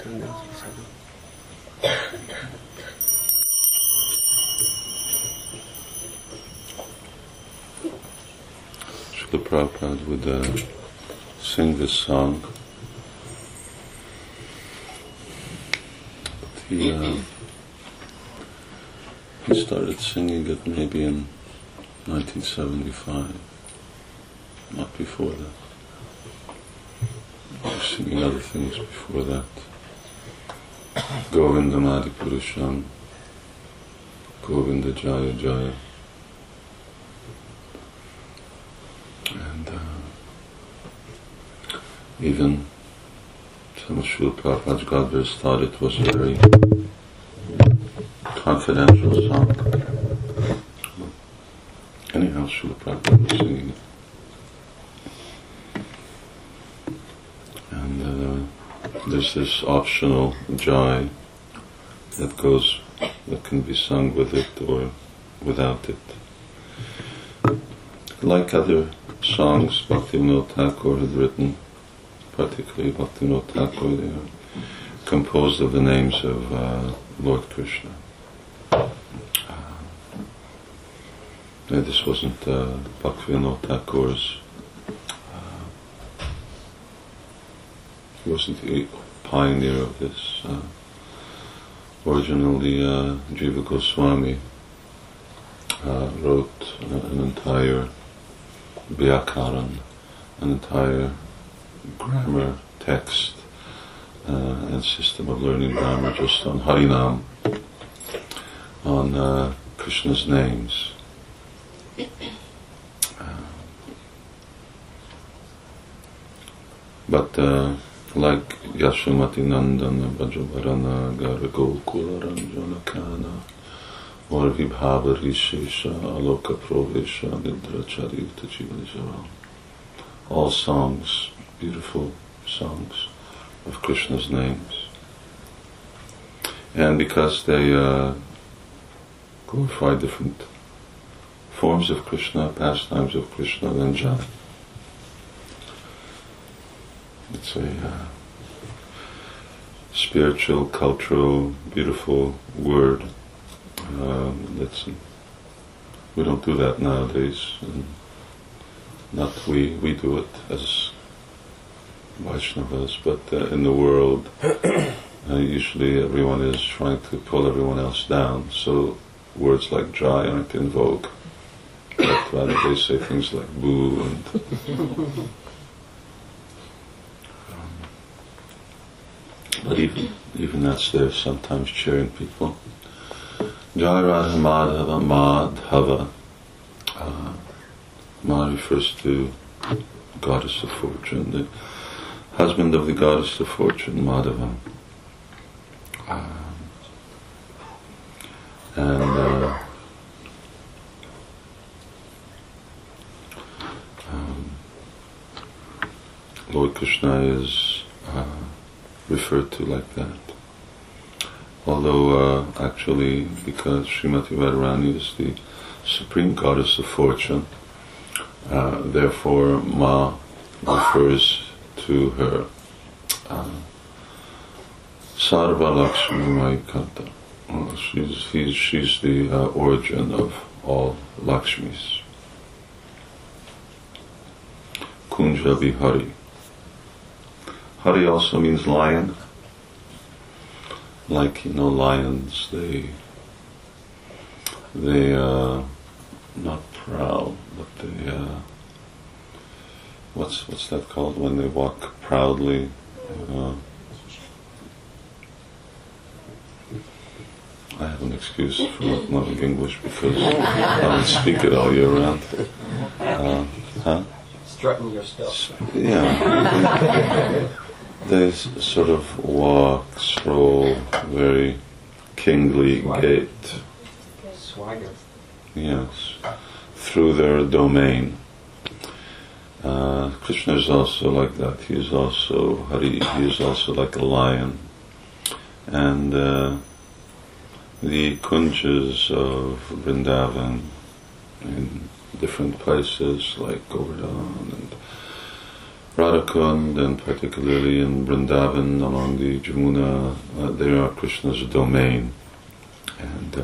Srila Prabhupada would sing this song. He started singing it maybe in 1975, not before that. He was singing other things before that. Govinda Madi Purusham, Govinda Jaya Jaya. And even some of Srila Prabhupada's Godbers thought it was a very confidential song. Anyhow, Srila Prabhupada was singing it. And there's this optional jai that can be sung with it or without it. Like other songs Bhaktivinoda Thakur had written, particularly Bhaktivinoda Thakur, they are composed of the names of Lord Krishna. This wasn't Bhaktivinoda Thakur's. He wasn't the pioneer of this. Originally, Jiva Goswami wrote an entire Vyakaran, an entire grammar text and system of learning grammar just on Harinam, on Krishna's names. But like Yashomati Nandana, Bhajavarana, Garagokula Ranjana Kana, or Vibhava Rishesha, Aloka Provesha, Nidra Charita Jivanijava. All songs, beautiful songs of Krishna's names. And because they glorify different forms of Krishna, pastimes of Krishna, and Jai. It's a spiritual, cultural, beautiful word. We don't do that nowadays. Not we do it as Vaishnavas, but in the world, usually everyone is trying to pull everyone else down. So words like Jai aren't in vogue. But rather they say things like boo and but even that's there sometimes cheering people. Jai Radha Madhava Madhava. Ma refers to goddess of fortune, the husband of the goddess of fortune, Madhava. Lord Krishna is referred to like that. Although actually, because Srimati Radharani is the supreme goddess of fortune, therefore Ma refers to her. Sarva Lakshmi Maikanta. She's the origin of all Lakshmis. Kunja Vihari. Hari also means lion. Like, lions, they not proud, but they, what's that called when they walk proudly? I have an excuse for not knowing English because I don't speak it all year round. Strutting your stuff. Yeah. They sort of walk, stroll, very kingly gait. Swagger. Yes, through their domain. Krishna is also like that. He is also Hari. He is also like a lion. And the kunjas of Radhakund, and particularly in Vrindavan along the Jamuna, they are Krishna's domain, and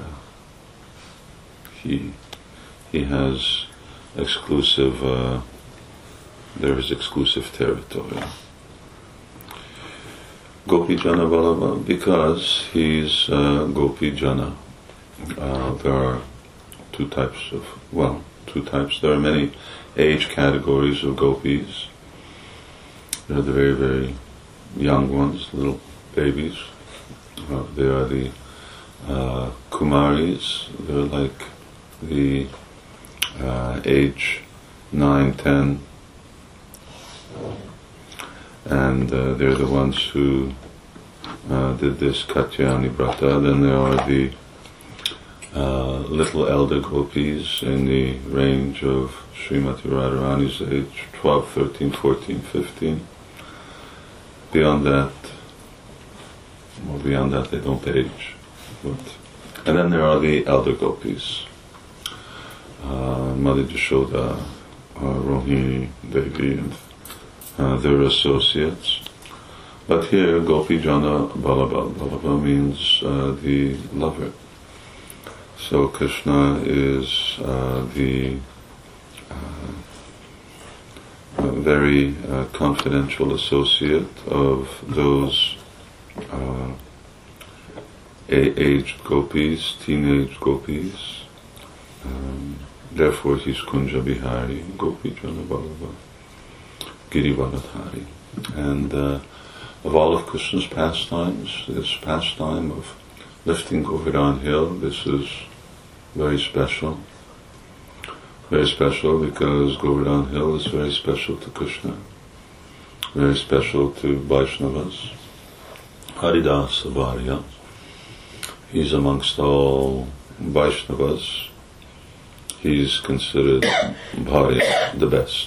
he has exclusive. There is exclusive territory. Gopi Jana Vallabha, because he's Gopi Jana. There are two types. There are many age categories of gopis. There are the very, very young ones, little babies. There are the Kumaris. They're like the age 9, 10. And they're the ones who did this Katyayani Brata. Then there are the little elder gopis in the range of Srimati Radharani's age, 12, 13, 14, 15. Beyond that they don't age. And then there are the elder gopis, Mother Yashoda, Rohini Devi, and their associates. But here, Gopi Jana Vallabha. Vallabha means the lover. So Krishna is the very confidential associate of those aged gopis, teenage gopis. Therefore he's Kunja Bihari, Gopi Jana Vallabha, Girivardhari. And of all of Krishna's pastimes, this pastime of lifting Govardhan Hill, this is very special. Very special because Govardhan Hill is very special to Krishna, very special to Vaishnavas. Haridas Bharya, he's amongst all Vaishnavas, he's considered Bharya, the best.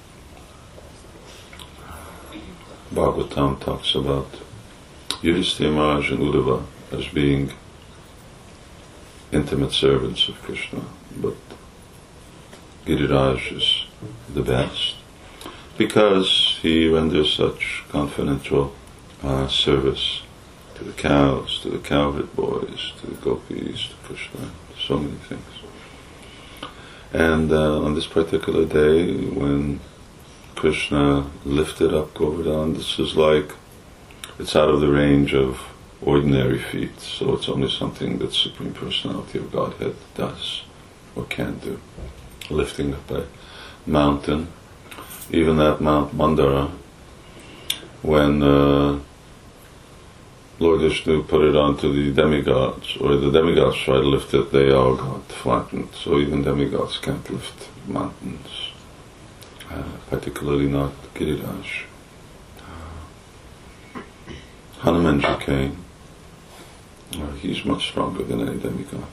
Bhagavatam talks about Yudhisthira Maharaj and Uddhava as being intimate servants of Krishna, but Giriraj is the best because he renders such confidential service to the cows, to the cowherd boys, to the gopis, to Krishna, so many things. And on this particular day, when Krishna lifted up Govardhan, this is like, it's out of the range of ordinary feats, so it's only something that Supreme Personality of Godhead does or can do. Lifting up a mountain, even that Mount Mandara, when Lord Vishnu put it onto the demigods, or the demigods tried to lift it, they all got flattened. So even demigods can't lift mountains, particularly not Giriraj. Hanumanji came. He's much stronger than any demigod.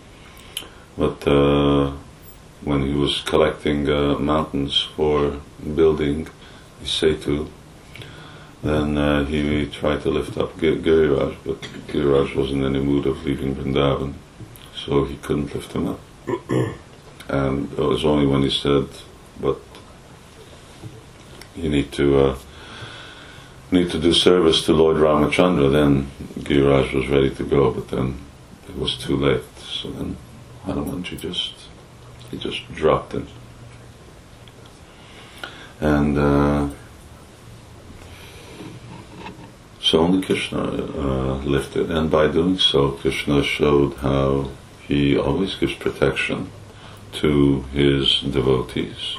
But when he was collecting mountains for building the Setu, then he tried to lift up Giriraj, but Giriraj wasn't in the mood of leaving Vrindavan, so he couldn't lift him up. And it was only when he said, but you need to do service to Lord Ramachandra, then Giriraj was ready to go, but then it was too late. So then Hanumanji just dropped him. And so only Krishna lifted, and by doing so, Krishna showed how he always gives protection to his devotees.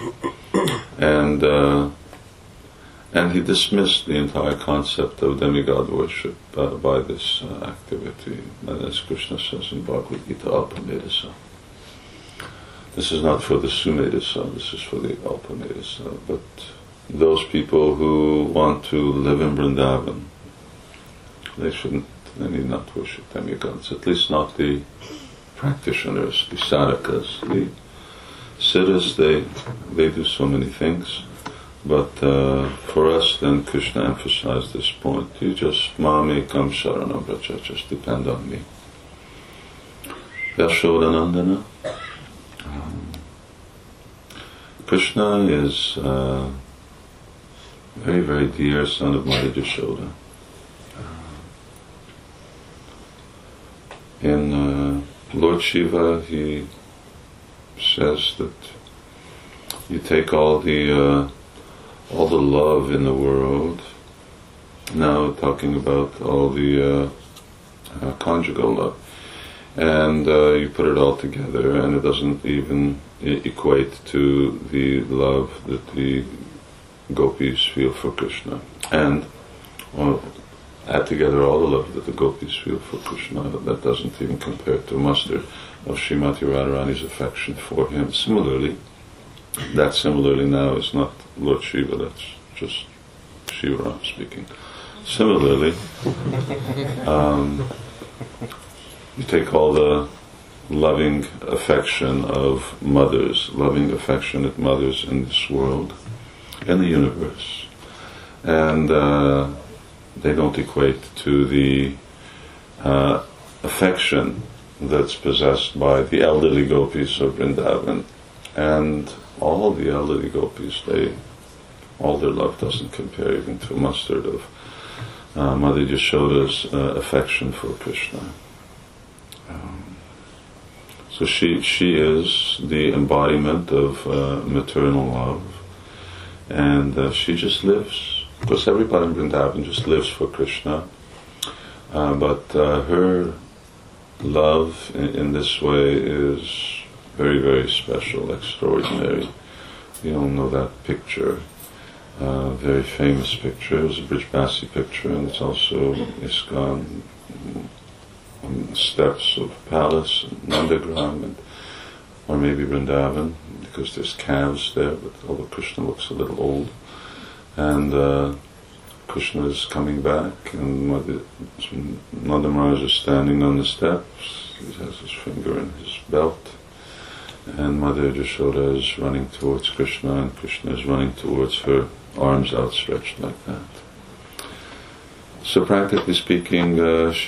And he dismissed the entire concept of demigod worship by this activity. And as Krishna says in Bhagavad Gita, Alpamedasa. This is not for the Sumedasa, this is for the Alpamedasa. But those people who want to live in Vrindavan, they need not worship demigods, at least not the practitioners, the sadhakas. The siddhas, they do so many things. But for us, then Krishna emphasized this point. You just mamekam sharanam vraja, just depend on me. Yashodanandana. Krishna is very, very dear son of Mother Yashoda. In Lord Shiva, he says that you take all the love in the world, now talking about all the conjugal love, and you put it all together, and it doesn't even equate to the love that the gopis feel for Krishna. And add together all the love that the gopis feel for Krishna, that doesn't even compare to mustard of Srimati Radharani's affection for him. Similarly, that similarly now is not Lord Shiva, that's just Shiva speaking. Similarly, you take all the loving affection of mothers, loving affectionate mothers in this world, in the universe, and they don't equate to the affection that's possessed by the elderly gopis of Vrindavan. And all the elderly gopis, all their love doesn't compare even to a mustard of Mother Yashoda's affection for Krishna. So she is the embodiment of maternal love, and she just lives. Of course, everybody in Vrindavan just lives for Krishna, but her love in this way is very, very special, extraordinary. You all know that picture, very famous picture. It was a Brijbasi picture, and it's also ISKCON on the steps of the palace, Nandagram, or maybe Vrindavan, because there's calves there, but although Krishna looks a little old. And Krishna is coming back, and Nanda Maharaj is standing on the steps. He has his finger in his belt, and Mother Yashoda is running towards Krishna, and Krishna is running towards her, arms outstretched like that. So practically speaking,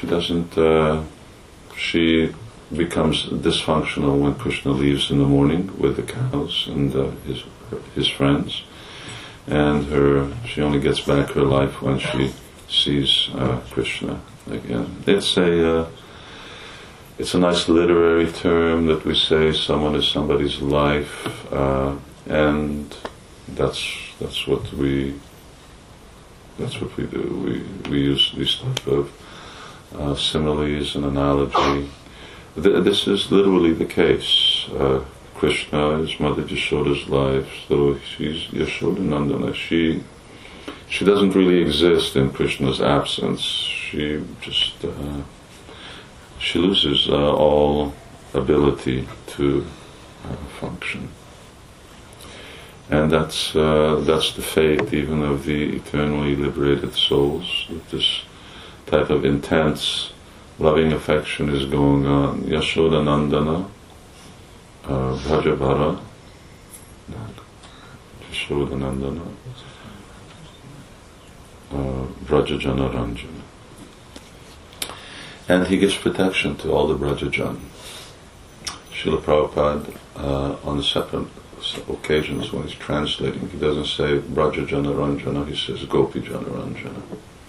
she becomes dysfunctional when Krishna leaves in the morning with the cows and his friends, and she only gets back her life when she sees Krishna again. It's a nice literary term that we say someone is somebody's life, and that's what we do. We use these type of similes and analogy. This is literally the case. Krishna is Mother Yashoda's life, so she's Yashoda Nandana. She doesn't really exist in Krishna's absence. She just she loses all ability to function. And that's the fate even of the eternally liberated souls, that this type of intense loving affection is going on. Yashoda Nandana, Vrajabhara, Yashoda Nandana, Vrajajana Ranjana. And he gives protection to all the Vrajajan. Srila Prabhupada, on separate occasions when he's translating, he doesn't say Vrajajana Ranjana, he says Gopijana Ranjana.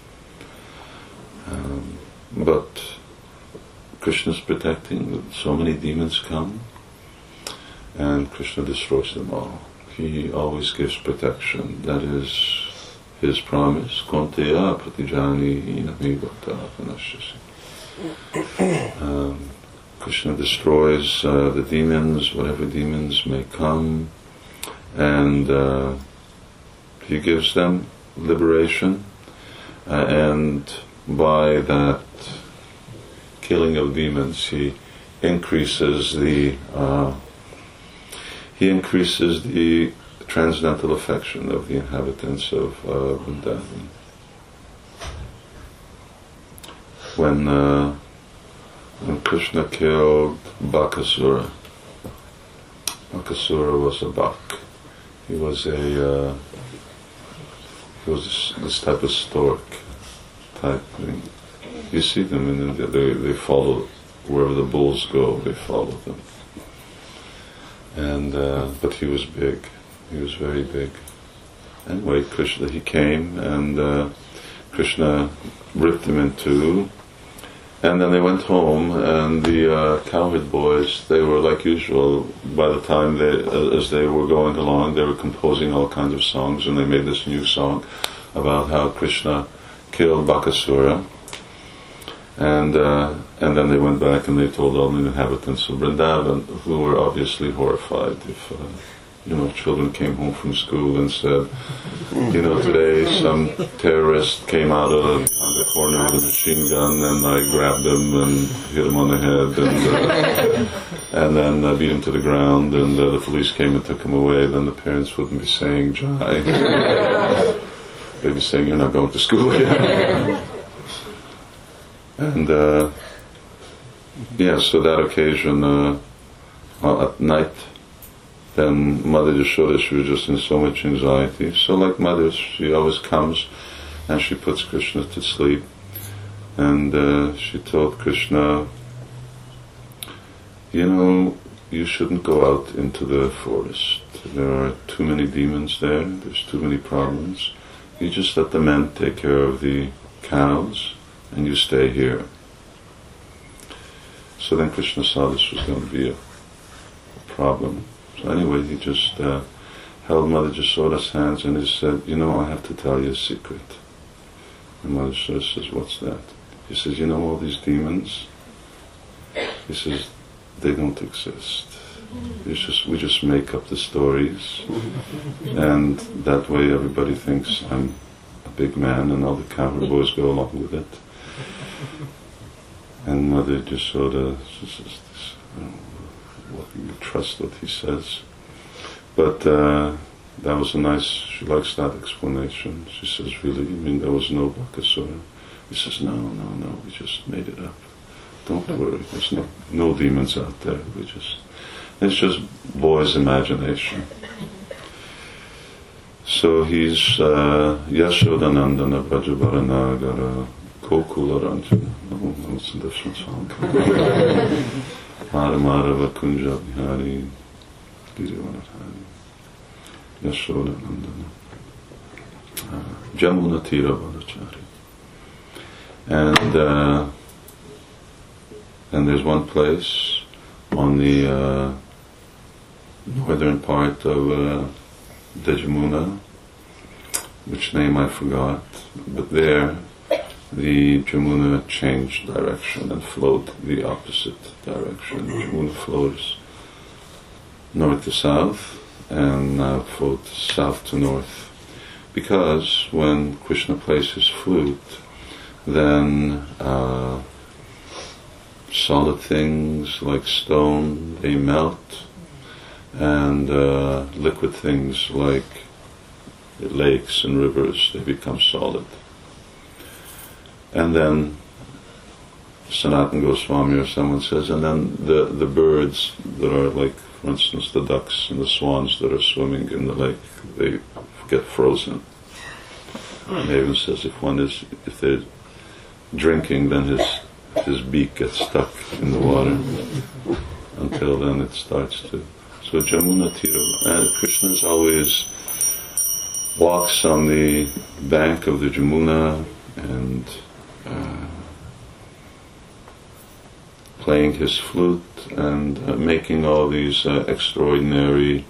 But Krishna's protecting, so many demons come, and Krishna destroys them all. He always gives protection. That is his promise. Konteya pratijani hinami bhakta panashyasi. Krishna destroys the demons, whatever demons may come, and he gives them liberation, and by that killing of demons, he increases the transcendental affection of the inhabitants of Vrindavan. When Krishna killed Bakasura, Bakasura was a buck. He was this type of stork type thing. You see them in India, they follow wherever the bulls go, they follow them. And but he was big, he was very big. anyway, Krishna, he came, and Krishna ripped him in two. And then they went home, and the cowherd boys, they were like usual. By the time as they were going along, they were composing all kinds of songs, and they made this new song about how Krishna killed Bakasura. And then they went back and they told all the inhabitants of Vrindavan, who were obviously horrified. If children came home from school and said, today some terrorist came out on the corner with a machine gun, and I grabbed him and hit him on the head, and then beat him to the ground, and the police came and took him away, then the parents wouldn't be saying Jai. They'd be saying, you're not going to school yet. And so that occasion, at night, then Mother Yashoda, she was just in so much anxiety. So like mothers, she always comes and she puts Krishna to sleep. And she told Krishna, you shouldn't go out into the forest. There are too many demons there. There's too many problems. You just let the men take care of the cows, and you stay here. So then Krishna saw this was going to be a problem. So anyway, he just held Mother Yashoda's hands and he said, I have to tell you a secret. And Mother Yashoda says, what's that? He says, all these demons? He says, they don't exist. We just make up the stories, and that way everybody thinks I'm a big man, and all the cowherd boys go along with it. And Mother Yashoda says, you trust what he says. But that was she likes that explanation. She says, really, you mean there was no Bakasura? He says, no, we just made it up. Don't worry, there's no demons out there. It's just boys' imagination. So he's Yashodanandana Brajabaranagara Kokula Ranjana. No, it's a different song. Mara Kunja Bihari Girivaradhari Yashodanandana Jamuna Tira Vadachari. And there's one place on the northern part of the Jamuna, which name I forgot, but there the Jamuna changed direction and flowed the opposite direction. Jamuna flows north to south, and now flows south to north, because when Krishna plays his flute, then solid things like stone, they melt, and liquid things like lakes and rivers, they become solid. And then Sanatana Goswami or someone says, and then the birds that are like, for instance, the ducks and the swans that are swimming in the lake, they get frozen. And they even says if they're drinking, then his beak gets stuck in the water. Until then it starts to. So Jamuna Tira, Krishna always walks on the bank of the Jamuna and playing his flute and making all these extraordinary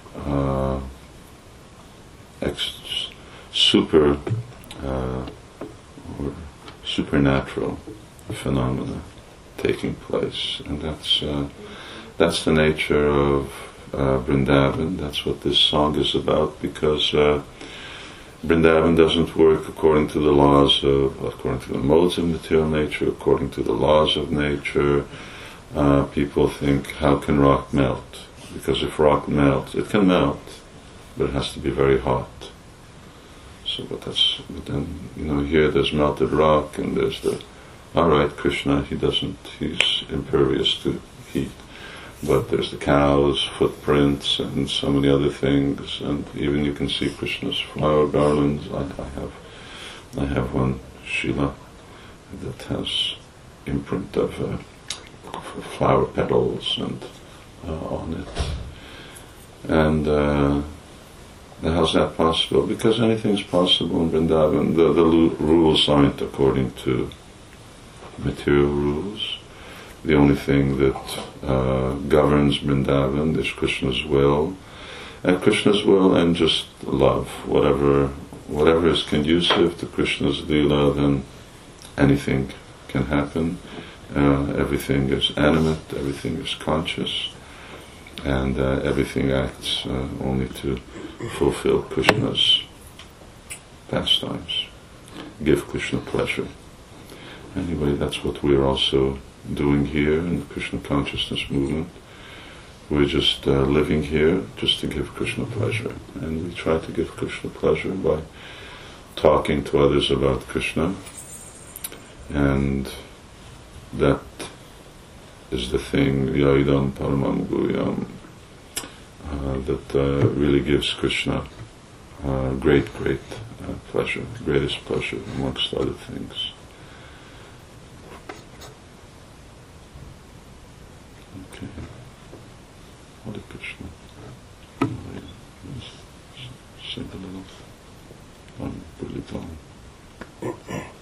supernatural phenomena taking place, and that's the nature of Vrindavan. That's what this song is about, because Vrindavan doesn't work according to the modes of material nature, according to the laws of nature. People think, how can rock melt? Because if rock melts, it can melt, but it has to be very hot. So, but then, here there's melted rock, and there's alright, Krishna, he's impervious to heat. But there's the cows, footprints, and so many other things, and even you can see Krishna's flower garlands. I have one Shila that has imprint of flower petals and on it, and Now, how's that possible? Because anything's possible in Vrindavan. The rules aren't according to material rules. The only thing that governs Vrindavan is Krishna's will, and Krishna's will and just love. Whatever is conducive to Krishna's lila, then anything can happen. Everything is animate, everything is conscious, and everything acts only to fulfill Krishna's pastimes, give Krishna pleasure. Anyway, that's what we're also doing here in the Krishna consciousness movement. We're just living here just to give Krishna pleasure, and we try to give Krishna pleasure by talking to others about Krishna, and that is the thing, Yaidam Paramam Guyam, that really gives Krishna great pleasure, greatest pleasure amongst other things. Okay. Hare Krishna. Sing a little. Really long.